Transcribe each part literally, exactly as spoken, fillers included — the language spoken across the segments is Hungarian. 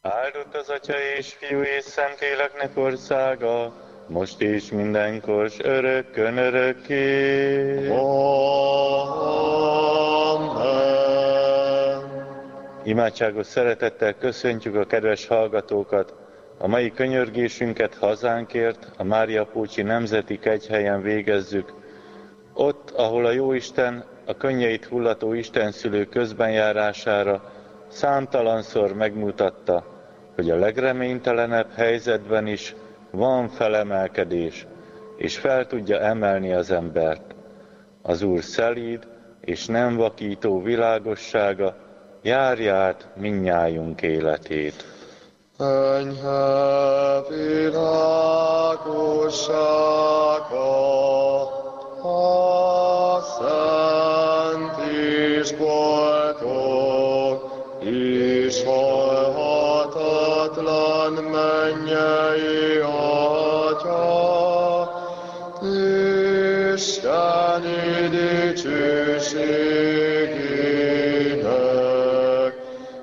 Áldott az Atya és Fiú és Szentléleknek országa, most és mindenkor, s örökkön örökké. Amen. Imádságos szeretettel köszöntjük a kedves hallgatókat. A mai könyörgésünket hazánkért, a Mária Pócsi Nemzeti Kegyhelyen végezzük. Ott, ahol a Jóisten a könnyeit hullató Istenszülő közbenjárására számtalanszor megmutatta, hogy a legreménytelenebb helyzetben is van felemelkedés, és fel tudja emelni az embert. Az Úr szelíd és nem vakító világossága járja át mindnyájunk életét. Enyhe világossága, a szent és boldog, és halhatatlan mennyei Atya, Isteni dicsőségének,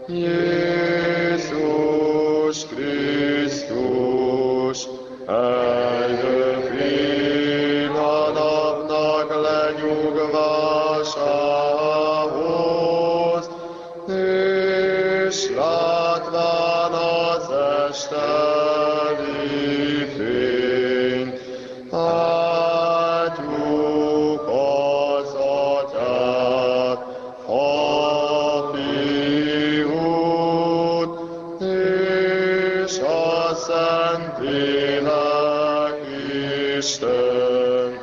Jézus Krisztus, eljövén a napnak lenyugvásához, és látván az esteli fény, adjuk az Atyát, a Fiút, és a Szentlélek Isten,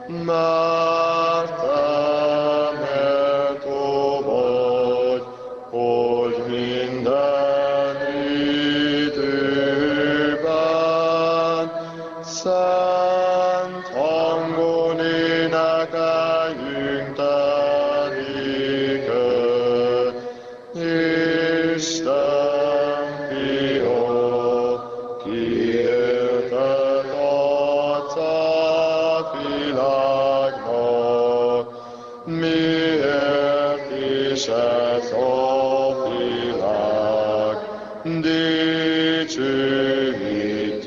mert te méltó vagy, hogy minden időben szent hangon énekeljünk te néked, Isten fia, kiéltet adsz a világnak, miért is ez a világ dicsőít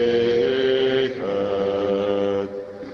téged.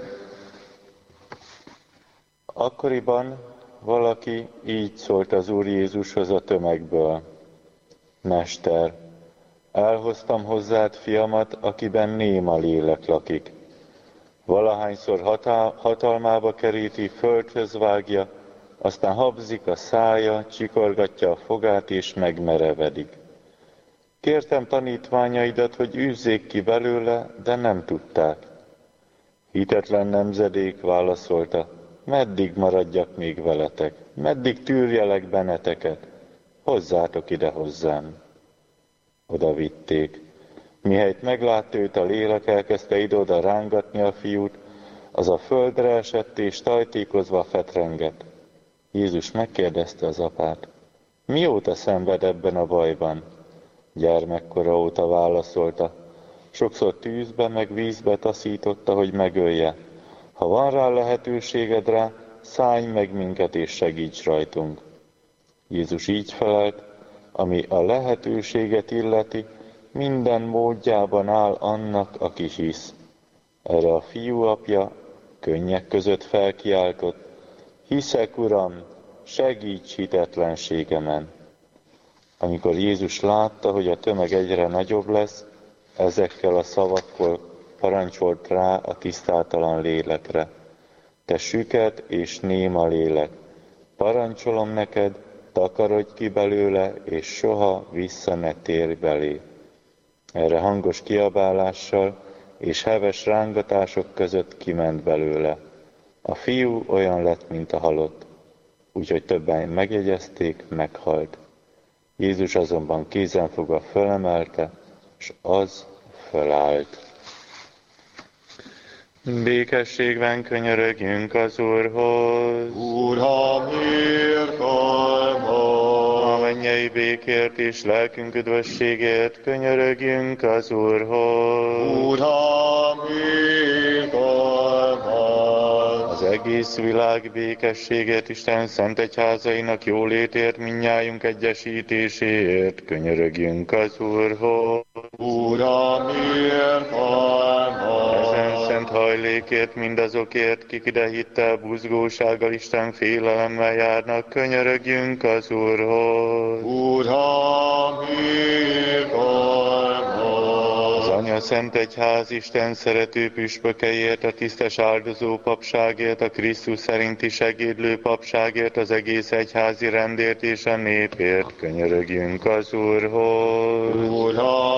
Akkoriban valaki így szólt az Úr Jézushoz a tömegből: Mester, elhoztam hozzád fiamat, akiben néma lélek lakik. Valahányszor hatá- hatalmába keríti, földhöz vágja, aztán habzik a szája, csikorgatja a fogát és megmerevedik. Kértem tanítványaidat, hogy űzzék ki belőle, de nem tudták. Hitetlen nemzedék, válaszolta, meddig maradjak még veletek, meddig tűrjelek benneteket, hozzátok ide hozzám. Oda vitték. Mihelyt meglátta őt a lélek, elkezdte ide-oda rángatni a fiút, az a földre esett és tajtékozva fetrengett. Jézus megkérdezte az apát, mióta szenved ebben a bajban? Gyermekkora óta, válaszolta, sokszor tűzbe meg vízbe taszította, hogy megölje. Ha van rá lehetőséged rá, szállj meg minket és segíts rajtunk. Jézus így felelt, ami a lehetőséget illeti, minden módjában áll annak, aki hisz. Erre a fiú apja könnyek között felkiáltott, hiszek, Uram, segíts hitetlenségemen. Amikor Jézus látta, hogy a tömeg egyre nagyobb lesz, ezekkel a szavakkal parancsolt rá a tisztátalan lélekre. Te süket és néma lélek, parancsolom neked, takarodj ki belőle, és soha vissza ne térj belé. Erre hangos kiabálással és heves rángatások között kiment belőle. A fiú olyan lett, mint a halott, úgyhogy többen megjegyezték, meghalt. Jézus azonban kézenfogva fölemelte, és az fölállt. Békességben könyörögjünk az Úrhoz. Uram, irgalmas! A mennyei békért és lelkünk üdvösségért könyörögjünk az Úrhoz. Uram, irgalmas! Az egész egész világ békességért, Isten szent egyházainak jólétért, mindnyájunk egyesítéséért, könyörögjünk az Úrhoz. Uram, irgalmaz! Ezen szent hajlékért, mindazokért, kik ide hittel, buzgósággal, Isten félelemmel járnak, könyörögjünk az Úrhoz. Uram, irgalmaz! Az Anya Szent Egyház Isten szerető püspökeiért, a tisztes áldozó papságért, a Krisztus szerinti segédlő papságért, az egész egyházi rendért és a népért, könyörögjünk az Úrhoz. Uram,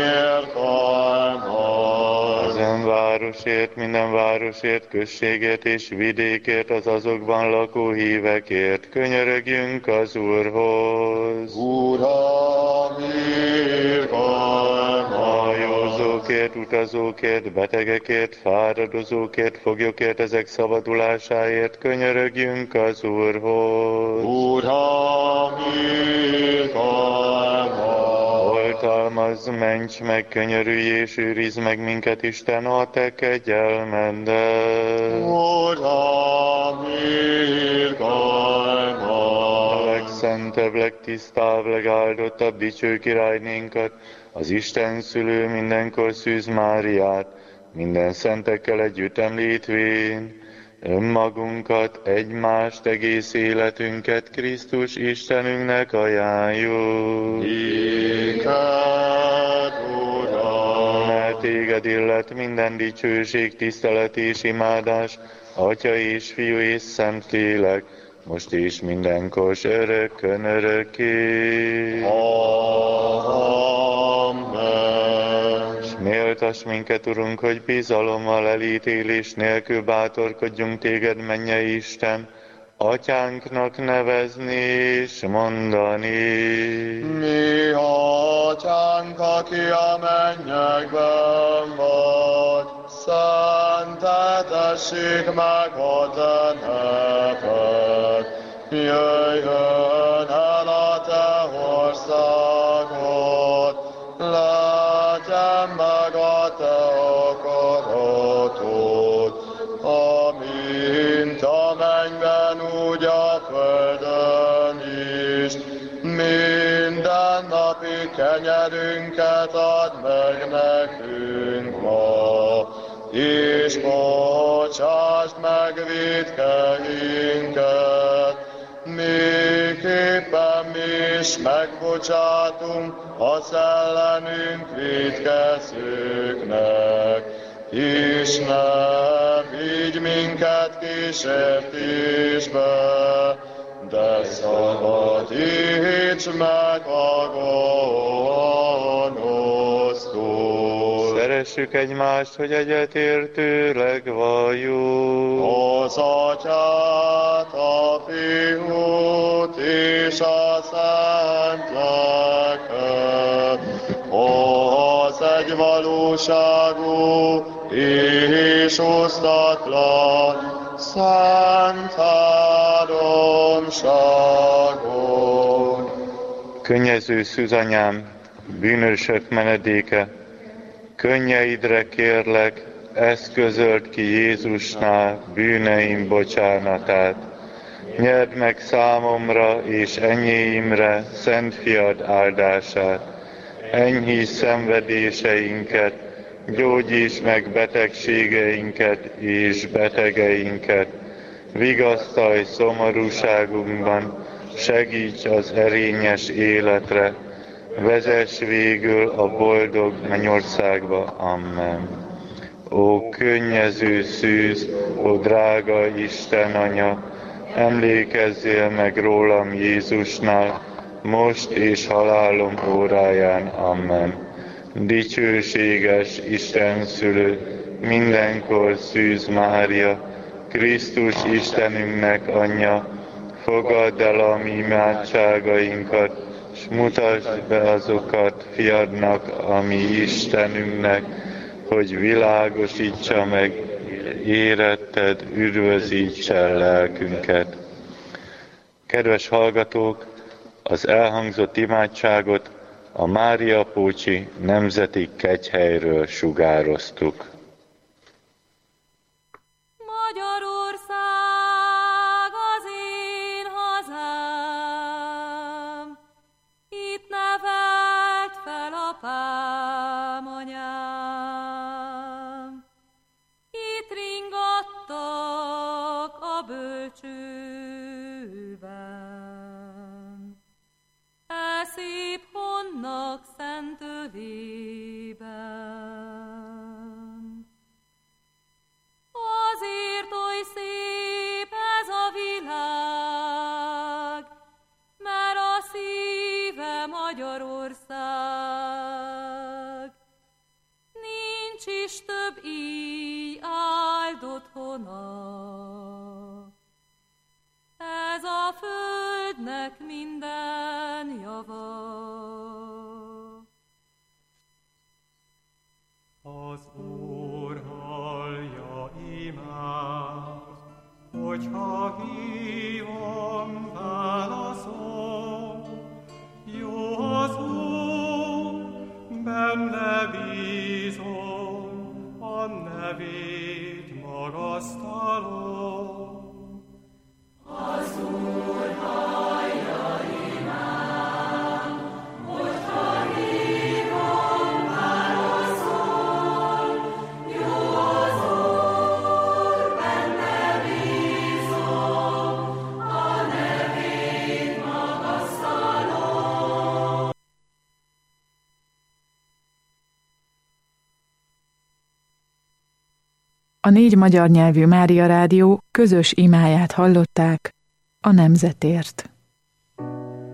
irgalmaz! Ezen városért, minden városért, községért és vidékért, az azokban lakó hívekért, könyörögjünk az Úrhoz. Uram, irgalmaz! Hajózókért, utazókért, betegekért, fáradozókért, foglyokért, ezek szabadulásáért, könyörögjünk az Úrhoz. Uram, irgalmaz! Oltalmazz, ments meg, könyörülj és őrizd meg minket, Isten, a te kegyelmeddel. Uram, irgalmaz! A legszentebb, legtisztább, legáldottabb dicső királynénkat, az Isten szülő mindenkor Szűz Máriát, minden szentekkel együtt említvén, önmagunkat, egymást, egész életünket Krisztus Istenünknek ajánljuk. Éked, Uram! Mert téged illet minden dicsőség, tisztelet és imádás, Atya és Fiú és Szentlélek, most és mindenkor, s örökkön örökké. Amen. S méltass minket, Urunk, hogy bizalommal, elítélés nélkül bátorkodjunk téged, mennyei Isten, Atyánknak nevezni és mondani. Mi Atyánk, aki a mennyekben vagy, szenteltessék meg a te neved. Jöjjön el a te országod, legyen meg a te akaratod, amint a mennyben, úgy a földön is. Mindennapi kenyerünket add meg nekünk ma, és bocsásd meg vétkeinket, miképpen mi is megbocsátunk az ellenünk vétkezőknek, és ne vigy minket kísértésbe, de szabadíts meg a gonosztól. Szeressük egymást, hogy egyetértőleg valljuk. Az Atyát, a Fiút és a Szent Lelket, az egyvalóságú és osztatlan szent háromságot. Könnyező szűzanyám, bűnösök menedéke, könnyeidre kérlek, eszközöld ki Jézusnál bűneim bocsánatát. Nyerd meg számomra és enyéimre szent fiad áldását. Enyhíts szenvedéseinket, gyógyíts meg betegségeinket és betegeinket. Vigasztalj szomorúságunkban, segíts az erényes életre, vezess végül a boldog mennyországba. Amen. Ó könnyező szűz, ó drága Isten Anya, emlékezzél meg rólam Jézusnál, most és halálom óráján. Amen. Dicsőséges Isten szülő, mindenkor Szűz Mária, Krisztus Istenünknek Anyja, fogadd el a mi imádságainkat, s mutasd be azokat fiadnak, a mi Istenünknek, hogy világosítsa meg éretted, üdvözítsen lelkünket. Kedves hallgatók, az elhangzott imádságot a Máriapócsi Nemzeti Kegyhelyről sugároztuk. Magyarország! szép honnak szent ölében. Azért oly szép ez a világ, mert a szíve Magyarország. Nincs is több íj áldott hona. Ez a földnek minden java. Az Úr hallja imát, hogyha hívom, válaszol. Jó az Úr, benne bízom, a nevét magasztalom. Az Úr hallja imám, hogyha hívom, válaszol. Jó az Úr, benne bízom, a nevét magasztalom. A négy magyar nyelvű Mária Rádió közös imáját hallották a nemzetért.